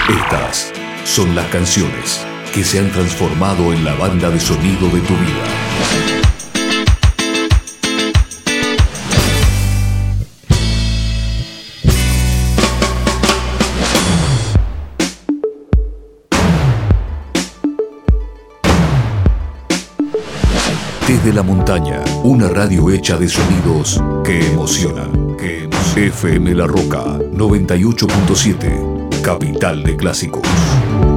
Estas son las canciones que se han transformado en la banda de sonido de tu vida. Desde la montaña, una radio hecha de sonidos que emocionan. FM La Roca 98.7, capital de clásicos.